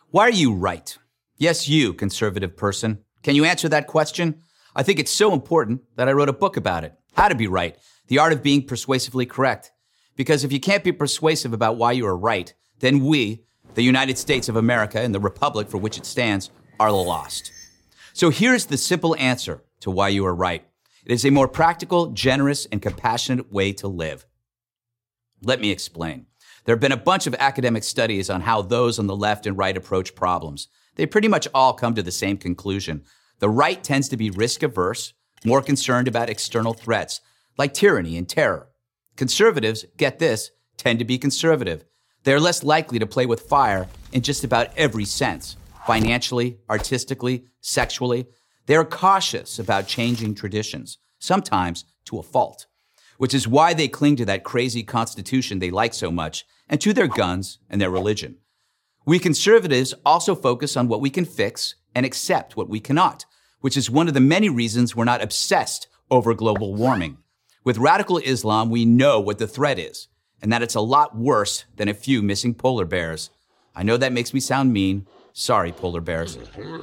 Why are you right? Yes, you, conservative person. Can you answer that question? I think it's so important that I wrote a book about it. How to be right. The art of being persuasively correct. Because if you can't be persuasive about why you are right, then we, the United States of America and the republic for which it stands, are lost. So here's the simple answer to why you are right. It is a more practical, generous, and compassionate way to live. Let me explain. There have been a bunch of academic studies on how those on the left and right approach problems. They pretty much all come to the same conclusion. The right tends to be risk-averse, more concerned about external threats, like tyranny and terror. Conservatives, get this, tend to be conservative. They are less likely to play with fire in just about every sense, financially, artistically, sexually. They are cautious about changing traditions, sometimes to a fault, which is why they cling to that crazy constitution they like so much and to their guns and their religion. We conservatives also focus on what we can fix and accept what we cannot, which is one of the many reasons we're not obsessed over global warming. With radical Islam, we know what the threat is, and that it's a lot worse than a few missing polar bears. I know that makes me sound mean. Sorry, polar bears.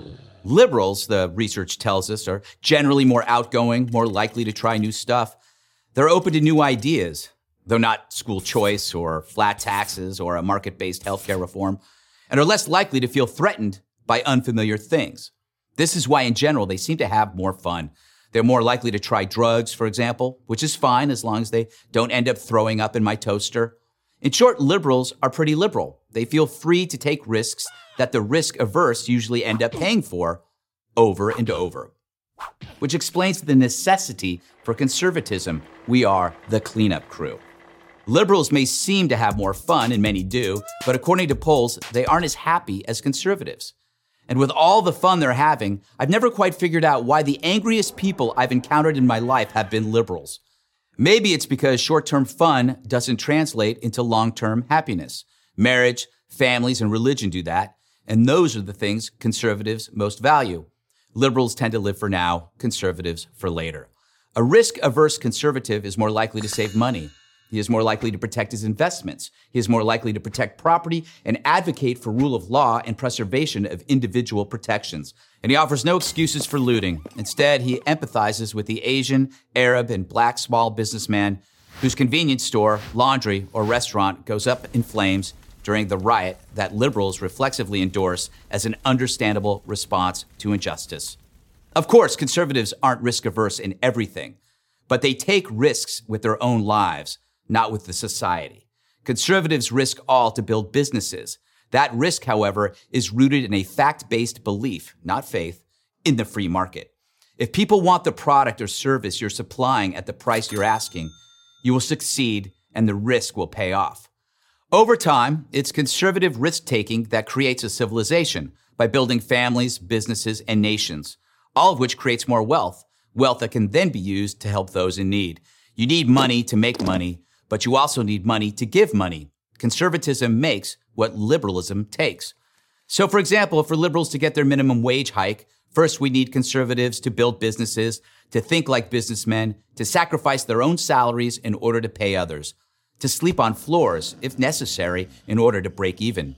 Liberals, the research tells us, are generally more outgoing, more likely to try new stuff. They're open to new ideas, though not school choice or flat taxes or a market-based healthcare reform, and are less likely to feel threatened by unfamiliar things. This is why, in general, they seem to have more fun. They're more likely to try drugs, for example, which is fine as long as they don't end up throwing up in my toaster. In short, liberals are pretty liberal. They feel free to take risks that the risk-averse usually end up paying for over and over, which explains the necessity for conservatism. We are the cleanup crew. Liberals may seem to have more fun, and many do, but according to polls, they aren't as happy as conservatives. And with all the fun they're having, I've never quite figured out why the angriest people I've encountered in my life have been liberals. Maybe it's because short-term fun doesn't translate into long-term happiness. Marriage, families, and religion do that, and those are the things conservatives most value. Liberals tend to live for now, conservatives for later. A risk-averse conservative is more likely to save money. He is more likely to protect his investments. He is more likely to protect property and advocate for rule of law and preservation of individual protections. And he offers no excuses for looting. Instead, he empathizes with the Asian, Arab, and Black small businessman whose convenience store, laundry, or restaurant goes up in flames during the riot that liberals reflexively endorse as an understandable response to injustice. Of course, conservatives aren't risk-averse in everything, but they take risks with their own lives, not with the society. Conservatives risk all to build businesses. That risk, however, is rooted in a fact-based belief, not faith, in the free market. If people want the product or service you're supplying at the price you're asking, you will succeed and the risk will pay off. Over time, it's conservative risk-taking that creates a civilization by building families, businesses, and nations, all of which creates more wealth that can then be used to help those in need. You need money to make money, but you also need money to give money. Conservatism makes what liberalism takes. So, for example, for liberals to get their minimum wage hike, first we need conservatives to build businesses, to think like businessmen, to sacrifice their own salaries in order to pay others, to sleep on floors, if necessary, in order to break even.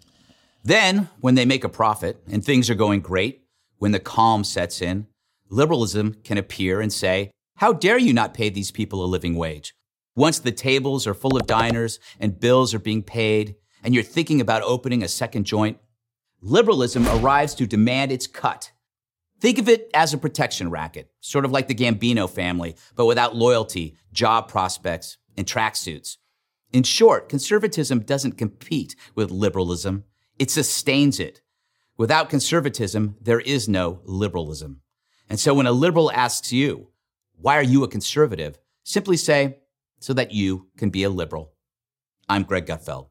Then, when they make a profit and things are going great, when the calm sets in, liberalism can appear and say, "How dare you not pay these people a living wage?" Once the tables are full of diners and bills are being paid and you're thinking about opening a second joint, liberalism arrives to demand its cut. Think of it as a protection racket, sort of like the Gambino family, but without loyalty, job prospects, and tracksuits. In short, conservatism doesn't compete with liberalism. It sustains it. Without conservatism, there is no liberalism. And so when a liberal asks you, "Why are you a conservative?" simply say, "So that you can be a liberal." I'm Greg Gutfeld.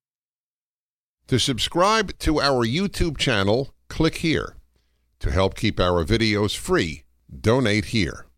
To subscribe to our YouTube channel, click here. To help keep our videos free, donate here.